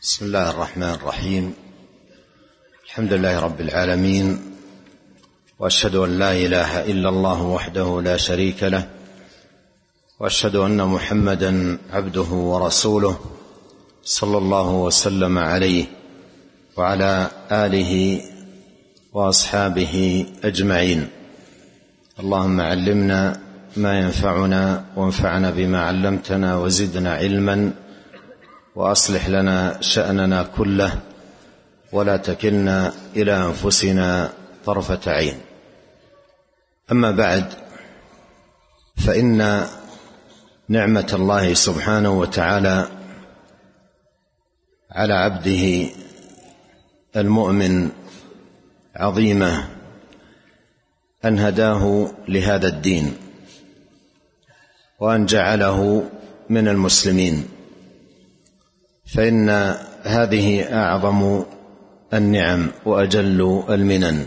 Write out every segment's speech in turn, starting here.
بسم الله الرحمن الرحيم. الحمد لله رب العالمين، وأشهد أن لا إله إلا الله وحده لا شريك له، وأشهد أن محمدا عبده ورسوله صلى الله وسلم عليه وعلى آله وأصحابه أجمعين. اللهم علمنا ما ينفعنا وانفعنا بما علمتنا وزدنا علما، وأصلح لنا شأننا كله ولا تكلنا إلى أنفسنا طرفة عين. أما بعد، فإن نعمة الله سبحانه وتعالى على عبده المؤمن عظيمة، أن هداه لهذا الدين وأن جعله من المسلمين، فإن هذه أعظم النعم وأجل المنن.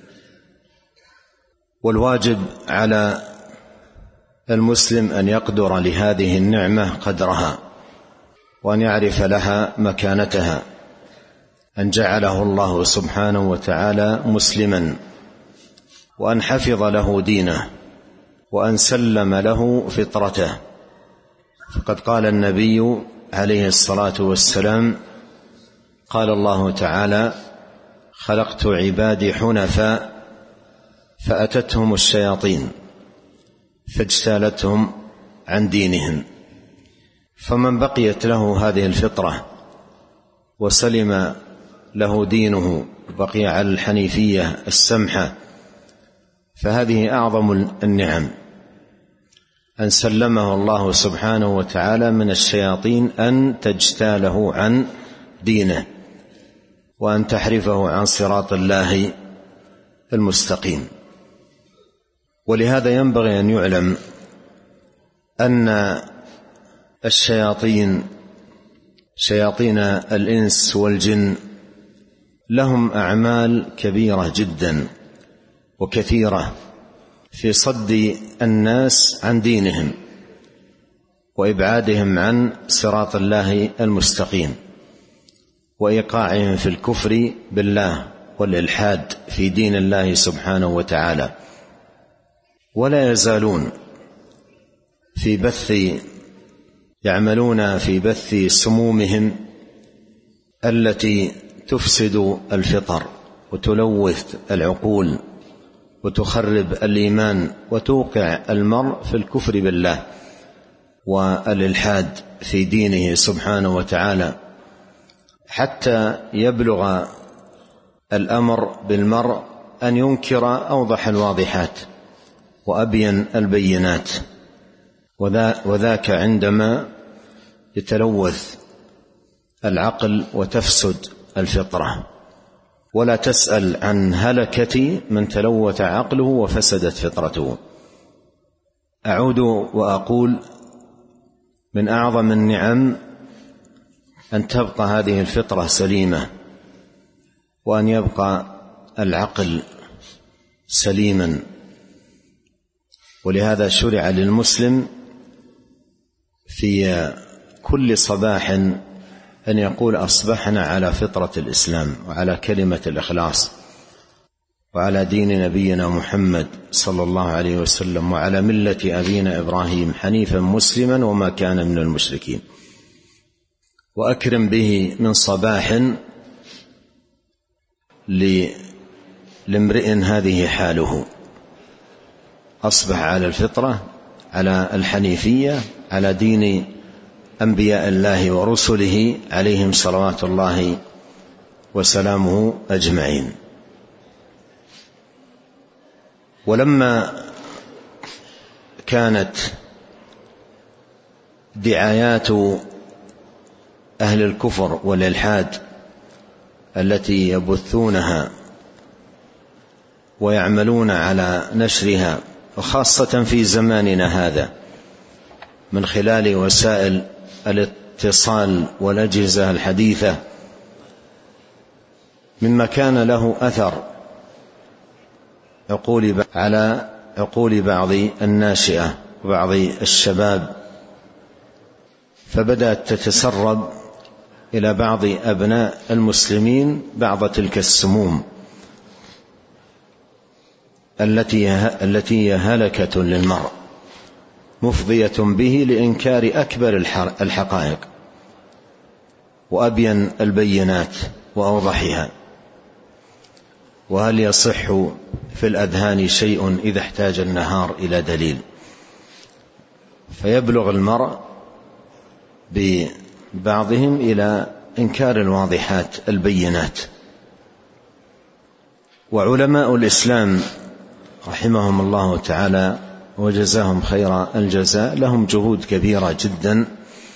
والواجب على المسلم أن يقدر لهذه النعمة قدرها، وأن يعرف لها مكانتها، أن جعله الله سبحانه وتعالى مسلما، وأن حفظ له دينه، وأن سلم له فطرته. فقد قال النبي عليه الصلاة والسلام: قال الله تعالى: خلقت عبادي حنفاء فأتتهم الشياطين فاجتالتهم عن دينهم. فمن بقيت له هذه الفطرة وسلم له دينه وبقي على الحنيفية السمحة، فهذه أعظم النعم، أن سلمه الله سبحانه وتعالى من الشياطين أن تجتاله عن دينه، وأن تحرفه عن صراط الله المستقيم. ولهذا ينبغي أن يعلم أن الشياطين، شياطين الإنس والجن، لهم أعمال كبيرة جدا وكثيرة في صد الناس عن دينهم وإبعادهم عن صراط الله المستقيم، وإيقاعهم في الكفر بالله والإلحاد في دين الله سبحانه وتعالى. ولا يزالون يعملون في بث سمومهم التي تفسد الفطر وتلوث العقول وتخرب الإيمان وتوقع المرء في الكفر بالله والإلحاد في دينه سبحانه وتعالى، حتى يبلغ الأمر بالمرء أن ينكر أوضح الواضحات وأبين البينات، وذاك عندما يتلوث العقل وتفسد الفطرة. ولا تسأل عن هلكة من تلوث عقله وفسدت فطرته. أعود وأقول: من أعظم النعم أن تبقى هذه الفطرة سليمة، وأن يبقى العقل سليما. ولهذا شرع للمسلم في كل صباح أن يقول: أصبحنا على فطرة الإسلام وعلى كلمة الإخلاص وعلى دين نبينا محمد صلى الله عليه وسلم وعلى ملة أبينا إبراهيم حنيفا مسلما وما كان من المشركين. وأكرم به من صباح لامرئ هذه حاله، أصبح على الفطرة، على الحنيفية، على دين أنبياء الله ورسله عليهم صلوات الله وسلامه أجمعين. ولما كانت دعايات أهل الكفر والإلحاد التي يبثونها ويعملون على نشرها، وخاصة في زماننا هذا من خلال وسائل الاتصال والأجهزة الحديثة، مما كان له أثر على عقول بعض الناشئة وبعض الشباب، فبدأت تتسرب إلى بعض أبناء المسلمين بعض تلك السموم التي هي هلكة للمرء، مفضية به لإنكار أكبر الحقائق وأبين البينات وأوضحها. وهل يصح في الأذهان شيء إذا احتاج النهار إلى دليل؟ فيبلغ المرء ببعضهم إلى إنكار الواضحات البينات. وعلماء الإسلام رحمهم الله تعالى وجزاهم خير الجزاء لهم جهود كبيرة جدا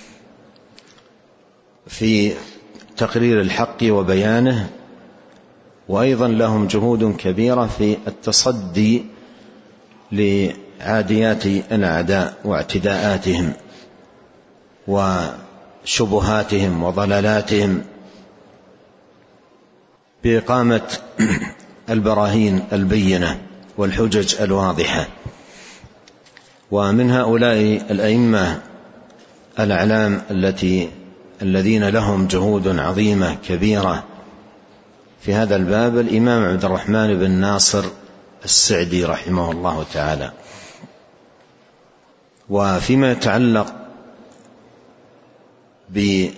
في تقرير الحق وبيانه، وأيضا لهم جهود كبيرة في التصدي لعاديات الأعداء واعتداءاتهم وشبهاتهم وضلالاتهم بإقامة البراهين البينة والحجج الواضحة. ومن هؤلاء الأئمة الأعلام الذين لهم جهود عظيمة كبيرة في هذا الباب الإمام عبد الرحمن بن ناصر السعدي رحمه الله تعالى. وفيما يتعلق بهذا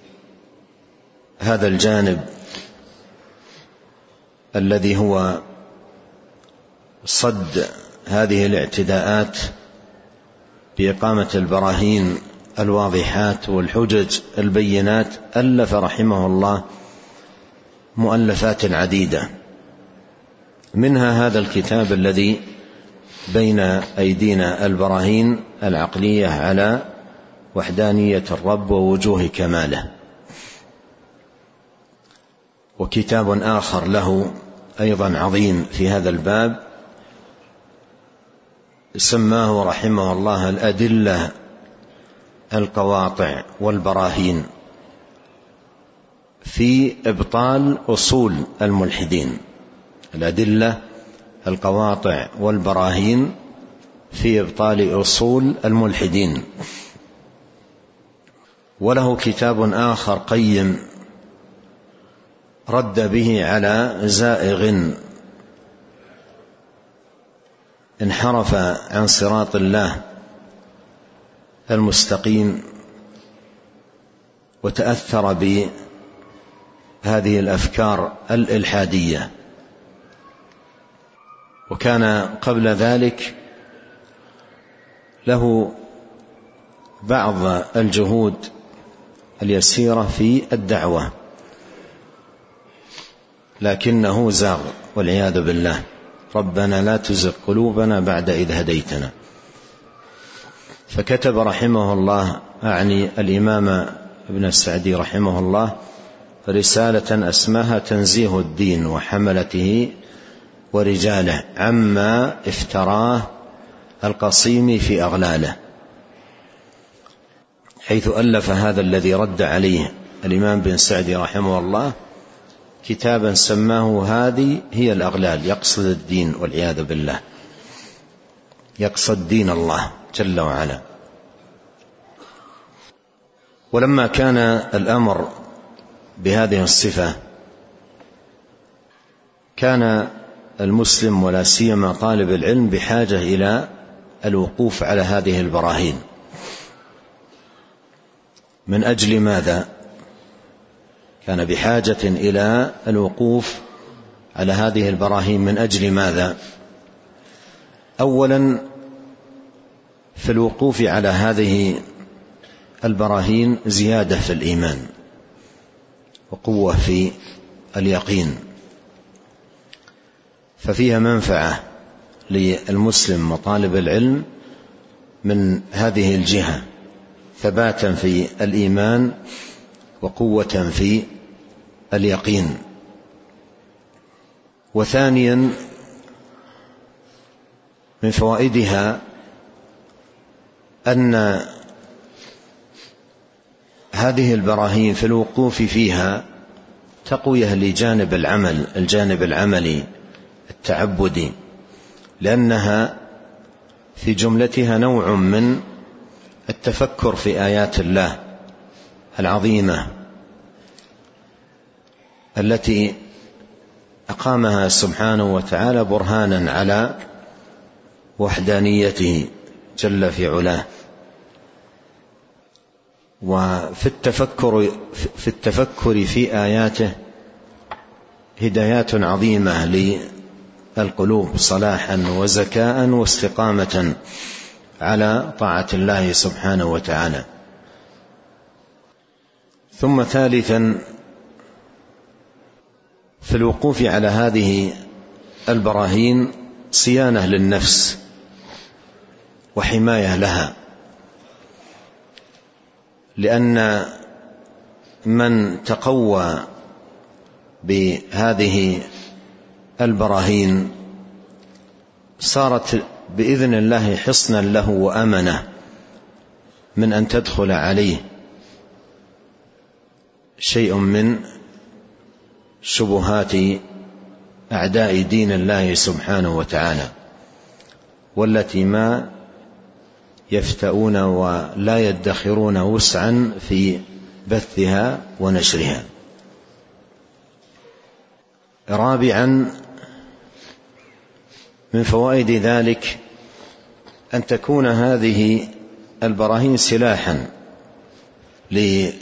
الجانب الذي هو صد هذه الاعتداءات بإقامة البراهين الواضحات والحجج البينات، ألف رحمه الله مؤلفات عديدة، منها هذا الكتاب الذي بين أيدينا، البراهين العقلية على وحدانية الرب ووجوه كماله. وكتاب آخر له أيضا عظيم في هذا الباب سماه رحمه الله الأدلة القواطع والبراهين في إبطال أصول الملحدين. الأدلة القواطع والبراهين في إبطال أصول الملحدين. وله كتاب آخر قيم رد به على زائغ انحرف عن صراط الله المستقيم وتأثر بهذه الأفكار الإلحادية. وكان قبل ذلك له بعض الجهود اليسيرة في الدعوة، لكنه زاغ والعياذ بالله. ربنا لا تزغ قلوبنا بعد إذ هديتنا. فكتب رحمه الله، أعني الإمام ابن السعدي رحمه الله، رسالة أسماها تنزيه الدين وحملته ورجاله عما افتراه القصيم في أغلاله، حيث ألف هذا الذي رد عليه الإمام بن سعدي رحمه الله كتابا سماه هذه هي الأغلال، يقصد الدين والعياذ بالله، يقصد دين الله جل وعلا. ولما كان الأمر بهذه الصفة كان المسلم ولا سيما طالب العلم بحاجة إلى الوقوف على هذه البراهين. من أجل ماذا كان بحاجة إلى الوقوف على هذه البراهين؟ من أجل ماذا؟ أولا في الوقوف على هذه البراهين زيادة في الإيمان وقوة في اليقين، ففيها منفعة للمسلم وطالب العلم من هذه الجهة، ثباتا في الإيمان وقوة في اليقين. وثانيا من فوائدها أن هذه البراهين في الوقوف فيها تقوية لجانب العمل، الجانب العملي التعبدي، لأنها في جملتها نوع من التفكر في آيات الله العظيمة التي أقامها سبحانه وتعالى برهانا على وحدانيته جل في علاه. وفي التفكر في آياته هدايات عظيمة للقلوب صلاحا وزكاء واستقامة على طاعة الله سبحانه وتعالى. ثم ثالثا، في الوقوف على هذه البراهين صيانة للنفس وحماية لها، لأن من تقوى بهذه البراهين صارت بإذن الله حصنا له وأمنه من أن تدخل عليه شيء من شبهات أعداء دين الله سبحانه وتعالى، والتي ما يفتؤون ولا يدخرون وسعا في بثها ونشرها. رابعا، من فوائد ذلك أن تكون هذه البراهين سلاحا للدعاة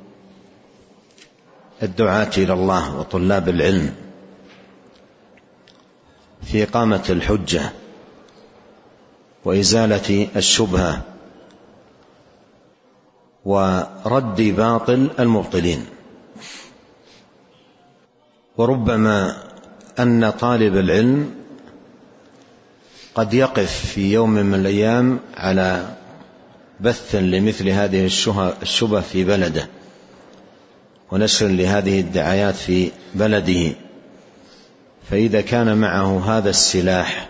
إلى الله وطلاب العلم في إقامة الحجة وإزالة الشبهة ورد باطل المبطلين. وربما أن طالب العلم قد يقف في يوم من الأيام على بث لمثل هذه الشبه في بلده ونشر لهذه الدعايات في بلده، فإذا كان معه هذا السلاح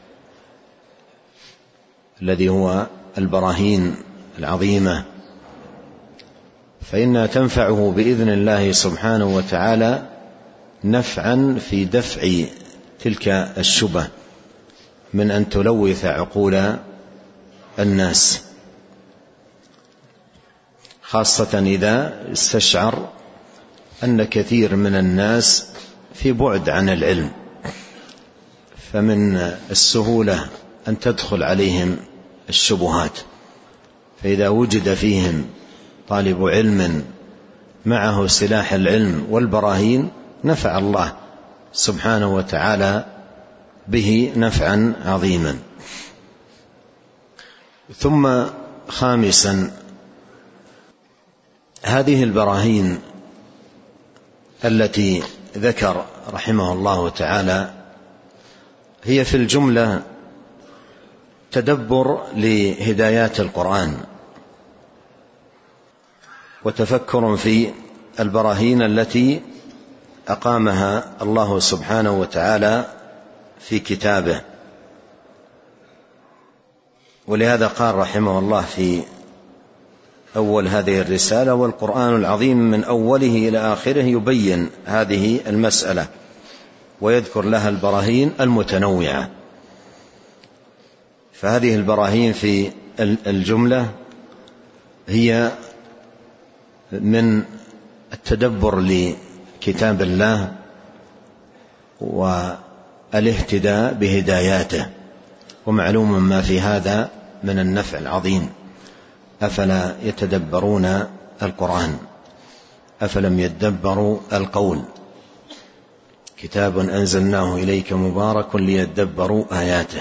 الذي هو البراهين العظيمة فإنها تنفعه بإذن الله سبحانه وتعالى نفعا في دفع تلك الشبه من أن تلوث عقول الناس، خاصة إذا استشعر أن كثير من الناس في بعد عن العلم، فمن السهولة أن تدخل عليهم الشبهات. فإذا وجد فيهم طالب علم معه سلاح العلم والبراهين نفع الله سبحانه وتعالى به نفعا عظيما. ثم خامسا، هذه البراهين التي ذكر رحمه الله تعالى هي في الجملة تدبر لهدايات القرآن وتفكر في البراهين التي أقامها الله سبحانه وتعالى في كتابه. ولهذا قال رحمه الله في أول هذه الرسالة: والقرآن العظيم من أوله إلى آخره يبين هذه المسألة ويذكر لها البراهين المتنوعة. فهذه البراهين في الجملة هي من التدبر لكتاب الله والاهتداء بهداياته، ومعلوم ما في هذا من النفع العظيم. أفلا يتدبرون القرآن أفلم يدبروا القول كتاب أنزلناه إليك مبارك ليدبروا آياته.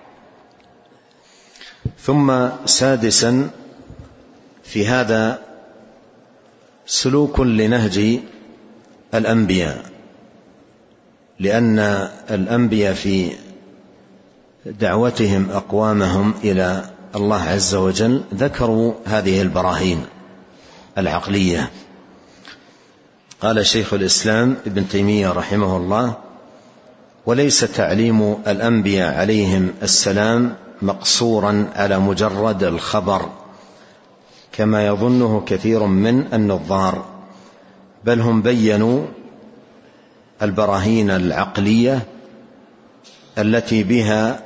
ثم سادسا، في هذا سلوك لنهج الأنبياء، لأن الأنبياء في دعوتهم أقوامهم إلى الله عز وجل ذكروا هذه البراهين العقلية. قال شيخ الإسلام ابن تيمية رحمه الله: وليس تعليم الأنبياء عليهم السلام مقصورا على مجرد الخبر كما يظنه كثير من النظار، بل هم بينوا البراهين العقلية التي بها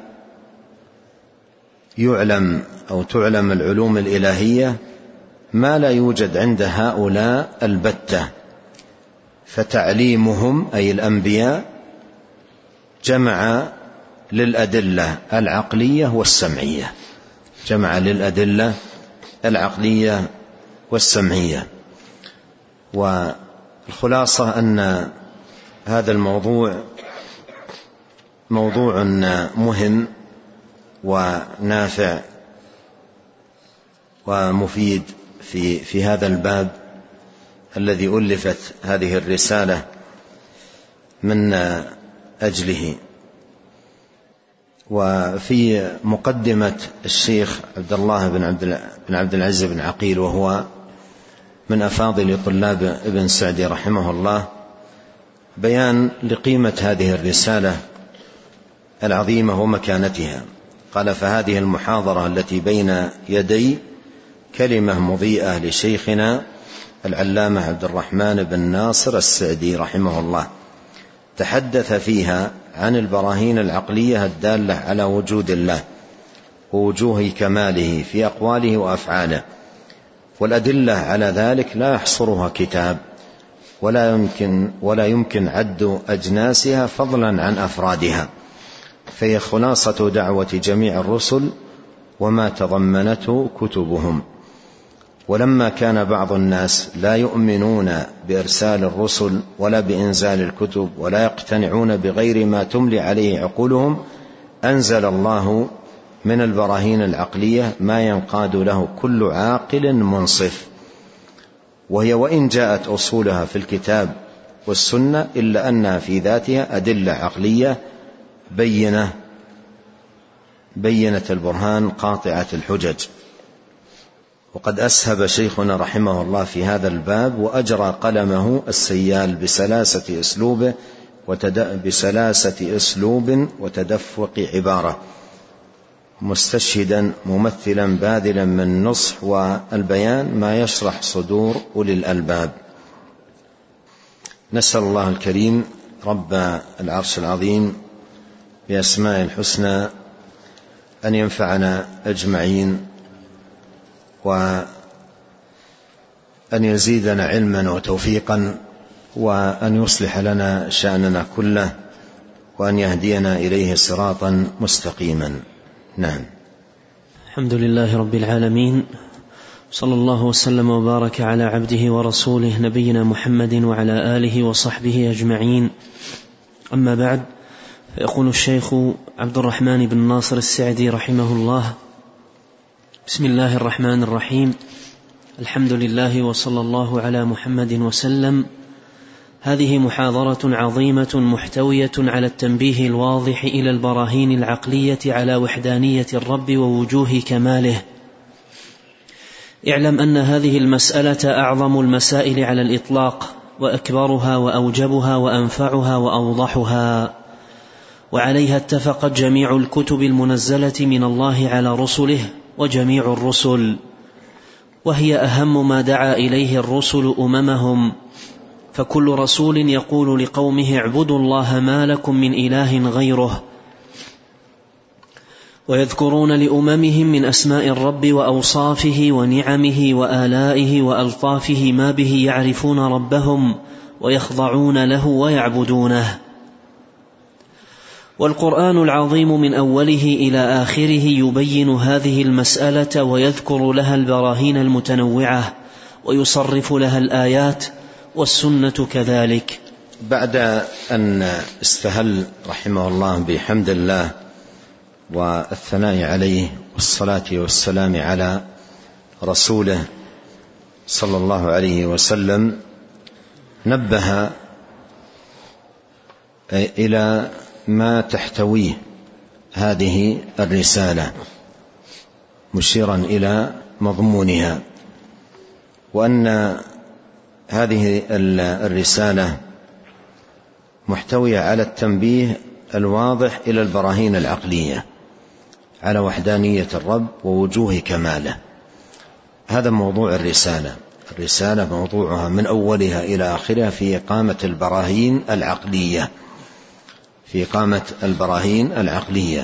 يعلم أو تعلم العلوم الإلهية ما لا يوجد عند هؤلاء البتة فتعليمهم أي الأنبياء جمع للأدلة العقلية والسمعية، جمع للأدلة العقلية والسمعية. والخلاصة أن هذا الموضوع موضوع مهم ونافع ومفيد في هذا الباب الذي ألفت هذه الرسالة من أجله. وفي مقدمة الشيخ عبد الله بن عبد العزيز بن عقيل، وهو من أفاضل طلاب ابن سعدي رحمه الله، بيان لقيمة هذه الرسالة العظيمة ومكانتها. قال: فهذه المحاضرة التي بين يدي كلمة مضيئة لشيخنا العلامة عبد الرحمن بن ناصر السعدي رحمه الله، تحدث فيها عن البراهين العقلية الدالة على وجود الله ووجوه كماله في أقواله وأفعاله، والأدلة على ذلك لا يحصرها كتاب ولا يمكن عد أجناسها فضلا عن أفرادها، فهي خلاصة دعوة جميع الرسل وما تضمنته كتبهم. ولما كان بعض الناس لا يؤمنون بإرسال الرسل ولا بإنزال الكتب ولا يقتنعون بغير ما تملي عليه عقولهم، أنزل الله من البراهين العقلية ما ينقاد له كل عاقل منصف، وهي وإن جاءت أصولها في الكتاب والسنة إلا أنها في ذاتها أدلة عقلية بينة البرهان قاطعة الحجج. وقد أسهب شيخنا رحمه الله في هذا الباب وأجرى قلمه السيال بسلاسة أسلوب وتدفق عبارة، مستشهدا ممثلا باذلا من النصح والبيان ما يشرح صدور أولي الألباب. نسأل الله الكريم رب العرش العظيم بأسماء الحسنى أن ينفعنا أجمعين، وأن يزيدنا علما وتوفيقا، وأن يصلح لنا شأننا كله، وأن يهدينا إليه صراطا مستقيما. نعم. الحمد لله رب العالمين، صلى الله وسلم وبارك على عبده ورسوله نبينا محمد وعلى آله وصحبه أجمعين. أما بعد، فيقول الشيخ عبد الرحمن بن ناصر السعدي رحمه الله: بسم الله الرحمن الرحيم، الحمد لله وصلى الله على محمد وسلم. هذه محاضرة عظيمة محتوية على التنبيه الواضح إلى البراهين العقلية على وحدانية الرب ووجوه كماله. اعلم أن هذه المسألة أعظم المسائل على الإطلاق، وأكبرها وأوجبها وأنفعها وأوضحها، وعليها اتفقت جميع الكتب المنزلة من الله على رسله وجميع الرسل، وهي أهم ما دعا إليه الرسل أممهم. فكل رسول يقول لقومه: اعبدوا الله ما لكم من إله غيره، ويذكرون لأممهم من أسماء الرب وأوصافه ونعمه وآلائه وألطافه ما به يعرفون ربهم ويخضعون له ويعبدونه. والقرآن العظيم من أوله إلى آخره يبين هذه المسألة ويذكر لها البراهين المتنوعة ويصرف لها الآيات، والسنة كذلك. بعد أن استهل رحمه الله بحمد الله والثناء عليه والصلاة والسلام على رسوله صلى الله عليه وسلم، نبه إلى ما تحتويه هذه الرسالة، مشيرا إلى مضمونها، وأن هذه الرسالة محتوية على التنبيه الواضح إلى البراهين العقلية على وحدانية الرب ووجوه كماله. هذا موضوع الرسالة. الرسالة موضوعها من أولها إلى آخرها في إقامة البراهين العقلية، في إقامة البراهين العقلية.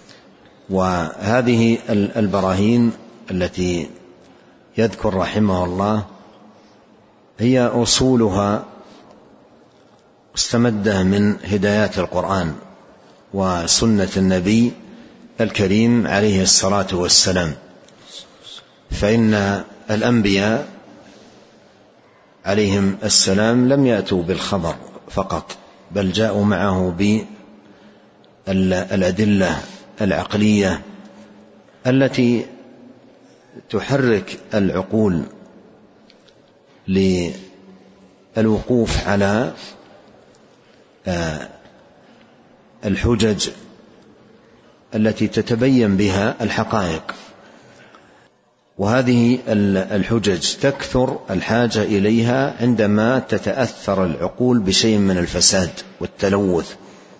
وهذه البراهين التي يذكر رحمه الله هي أصولها مستمدة من هدايات القرآن وسنة النبي الكريم عليه الصلاة والسلام. فإن الأنبياء عليهم السلام لم يأتوا بالخبر فقط، بل جاءوا معه بالأدلة العقلية التي تحرك العقول للوقوف على الحجج التي تتبين بها الحقائق. وهذه الحجج تكثر الحاجة إليها عندما تتأثر العقول بشيء من الفساد والتلوث،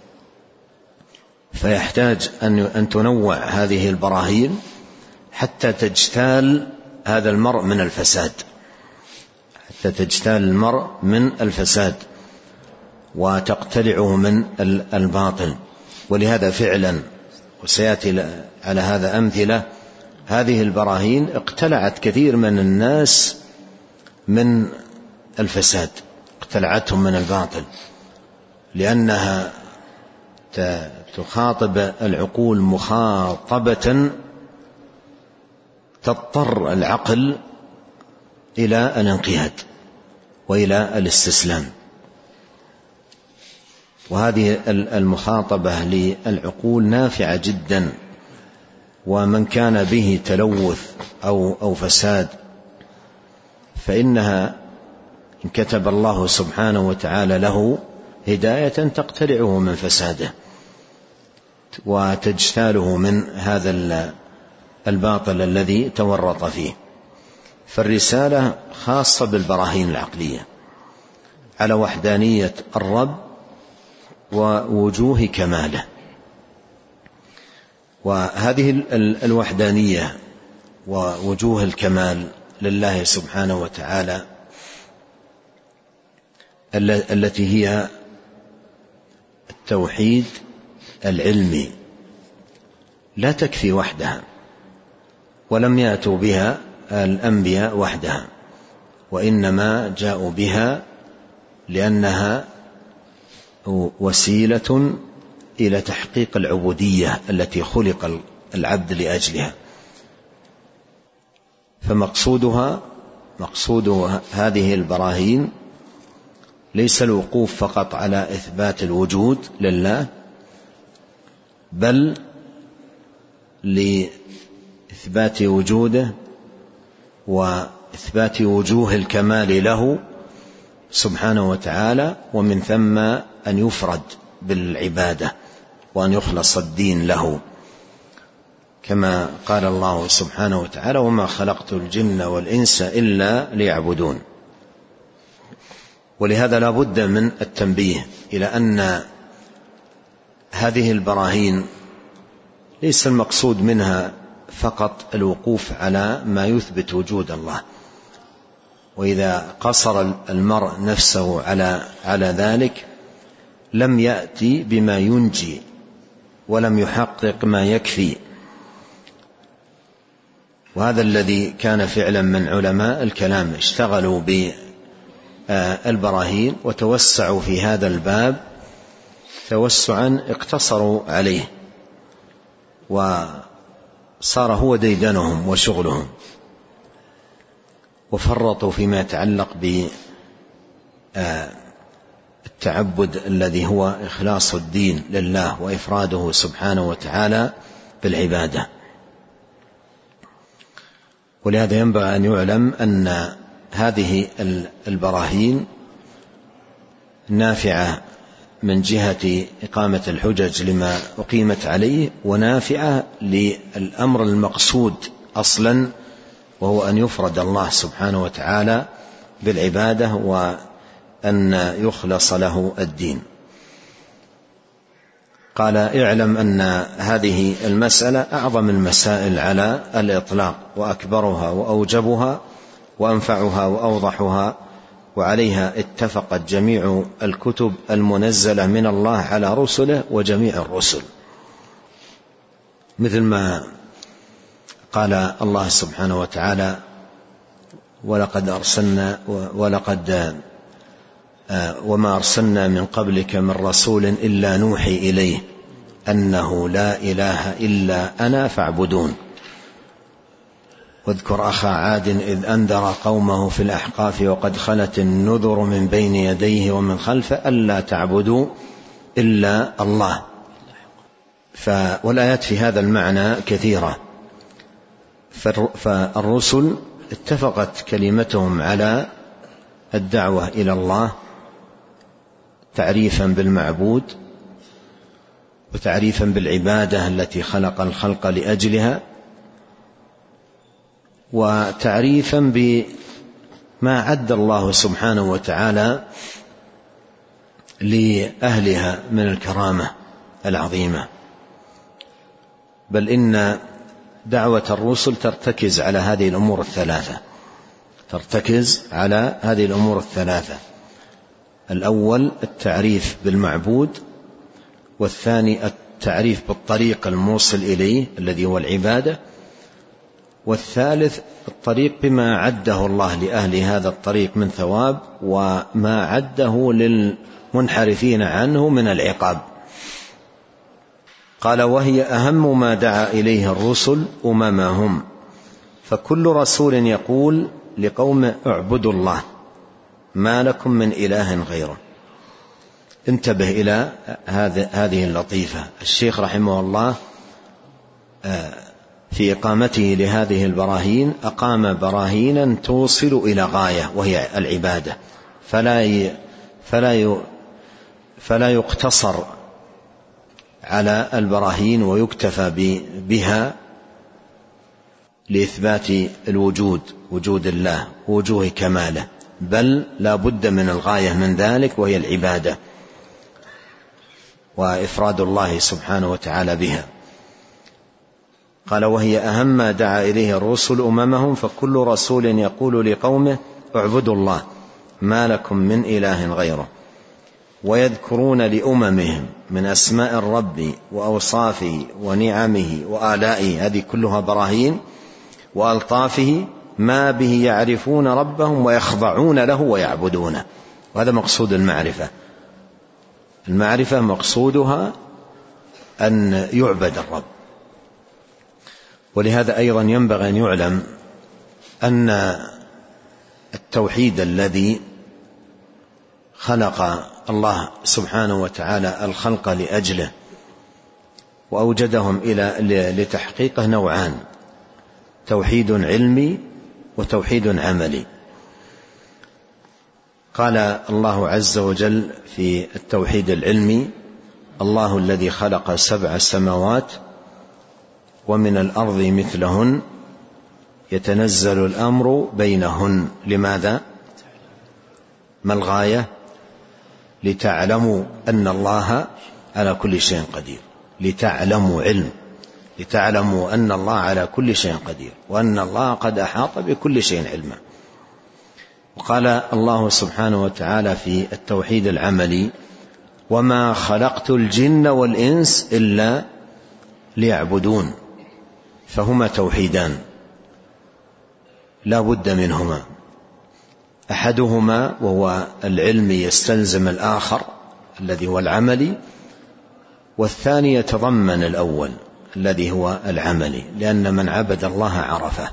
فيحتاج أن تنوع هذه البراهين حتى تجتال هذا المرء من الفساد، حتى تجتال المرء من الفساد وتقتلعه من الباطل. ولهذا فعلا، وسيأتي على هذا أمثلة، هذه البراهين اقتلعت كثير من الناس من الفساد، اقتلعتهم من الباطل، لأنها تخاطب العقول مخاطبة تضطر العقل إلى الانقياد وإلى الاستسلام. وهذه المخاطبة للعقول نافعة جدا، ومن كان به تلوث أو فساد فإنها إن كتب الله سبحانه وتعالى له هداية تقتلعه من فساده وتجتاله من هذا الباطل الذي تورط فيه. فالرسالة خاصة بالبراهين العقلية على وحدانية الرب ووجوه كماله. وهذه الوحدانية ووجوه الكمال لله سبحانه وتعالى التي هي التوحيد العلمي لا تكفي وحدها، ولم يأتوا بها الأنبياء وحدها، وإنما جاءوا بها لأنها وسيلة إلى تحقيق العبودية التي خلق العبد لأجلها. مقصود هذه البراهين ليس الوقوف فقط على إثبات الوجود لله، بل لإثبات وجوده وإثبات وجوه الكمال له سبحانه وتعالى، ومن ثم أن يفرد بالعبادة وأن يخلص الدين له، كما قال الله سبحانه وتعالى: وما خلقت الجن والإنس إلا ليعبدون. ولهذا لا بد من التنبيه إلى أن هذه البراهين ليس المقصود منها فقط الوقوف على ما يثبت وجود الله، وإذا قصر المرء نفسه على ذلك لم يأتي بما ينجي ولم يحقق ما يكفي. وهذا الذي كان فعلا من علماء الكلام، اشتغلوا بالبراهين وتوسعوا في هذا الباب توسعا اقتصروا عليه، وصار هو ديدنهم وشغلهم، وفرطوا فيما يتعلق بالتعبد الذي هو إخلاص الدين لله وإفراده سبحانه وتعالى بالعبادة. ولهذا ينبغي أن يعلم أن هذه البراهين نافعة من جهة إقامة الحجج لما أقيمت عليه، ونافعة للأمر المقصود أصلا، وهو أن يفرد الله سبحانه وتعالى بالعبادة وأن يخلص له الدين. قال: اعلم أن هذه المسألة أعظم المسائل على الإطلاق، وأكبرها وأوجبها وأنفعها وأوضحها، وعليها اتفقت جميع الكتب المنزلة من الله على رسله وجميع الرسل، مثل ما قال الله سبحانه وتعالى: ولقد أرسلنا ولقد وما أرسلنا من قبلك من رسول إلا نوحي إليه أنه لا إله إلا أنا فاعبدون. واذكر أخا عاد إذ أنذر قومه في الأحقاف وقد خلت النذر من بين يديه ومن خلفه ألا تعبدوا إلا الله. والآيات في هذا المعنى كثيرة. فالرسل اتفقت كلمتهم على الدعوة إلى الله تعريفا بالمعبود وتعريفا بالعبادة التي خلق الخلق لأجلها، وتعريفا بما عد الله سبحانه وتعالى لأهلها من الكرامة العظيمة. بل إن دعوة الرسل ترتكز على هذه الأمور الثلاثة. الأول التعريف بالمعبود، والثاني التعريف بالطريق الموصل إليه الذي هو العبادة، والثالث الطريق بما عده الله لأهل هذا الطريق من ثواب وما عده للمنحرفين عنه من العقاب. قال: وهي أهم ما دعا إليه الرسل أممهم، فكل رسول يقول لقوم اعبدوا الله ما لكم من إله غيره. انتبه إلى هذه اللطيفة. الشيخ رحمه الله في إقامته لهذه البراهين أقام براهينا توصل إلى غاية وهي العبادة، فلا يقتصر على البراهين ويكتفى بها لإثبات وجود الله ووجوه كماله، بل لا بد من الغاية من ذلك وهي العبادة وإفراد الله سبحانه وتعالى بها. قال: وهي أهم ما دعا إليه الرسل أممهم، فكل رسول يقول لقومه اعبدوا الله ما لكم من إله غيره، ويذكرون لأممهم من أسماء الرب وأوصافه ونعمه وآلائه، هذه كلها براهين، وألطافه ما به يعرفون ربهم ويخضعون له ويعبدونه. وهذا مقصود المعرفة مقصودها أن يعبد الرب. ولهذا أيضا ينبغي أن يعلم أن التوحيد الذي خلق الله سبحانه وتعالى الخلق لأجله وأوجدهم لتحقيقه نوعان: توحيد علمي وتوحيد عملي. قال الله عز وجل في التوحيد العلمي: الله الذي خلق 7 سماوات ومن الأرض مثلهن يتنزل الأمر بينهن. لماذا؟ ما الغاية؟ لتعلموا أن الله على كل شيء قدير، لتعلموا أن الله على كل شيء قدير، وأن الله قد أحاط بكل شيء علما. وقال الله سبحانه وتعالى في التوحيد العملي: وما خلقت الجن والإنس إلا ليعبدون. فهما توحيدان لا بد منهما، أحدهما وهو العلمي يستلزم الآخر الذي هو العملي، والثاني يتضمن الأول الذي هو العملي، لأن من عبد الله عرفه.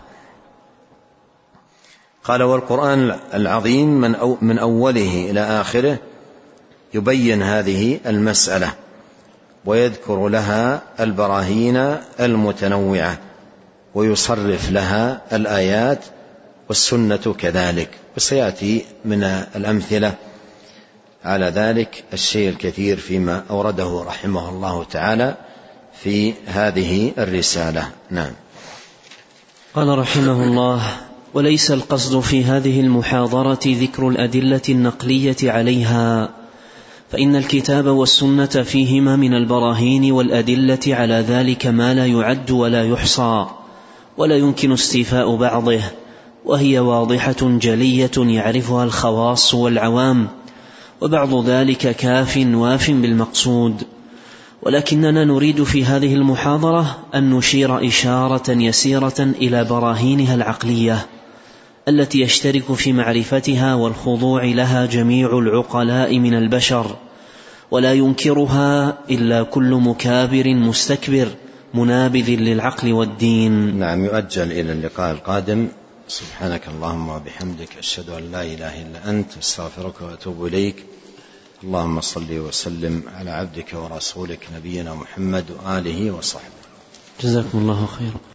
قال: والقرآن العظيم من أوله إلى آخره يبين هذه المسألة ويذكر لها البراهين المتنوعة ويصرف لها الآيات، والسنة كذلك. وسيأتي من الأمثلة على ذلك الشيء الكثير فيما أورده رحمه الله تعالى في هذه الرسالة. نعم. قال رحمه الله: وليس القصد في هذه المحاضرة ذكر الأدلة النقلية عليها، فإن الكتاب والسنة فيهما من البراهين والأدلة على ذلك ما لا يعد ولا يحصى ولا يمكن استيفاء بعضه، وهي واضحة جلية يعرفها الخواص والعوام، وبعض ذلك كاف واف بالمقصود. ولكننا نريد في هذه المحاضرة أن نشير إشارة يسيرة إلى براهينها العقلية التي يشترك في معرفتها والخضوع لها جميع العقلاء من البشر، ولا ينكرها إلا كل مكابر مستكبر منابذ للعقل والدين. نعم، يؤجل إلى اللقاء القادم. سبحانك اللهم وبحمدك، أشهد أن لا إله إلا أنت، أستغفرك وأتوب إليك. اللهم صل وسلم على عبدك ورسولك نبينا محمد وآله وصحبه. جزاكم الله خيرا.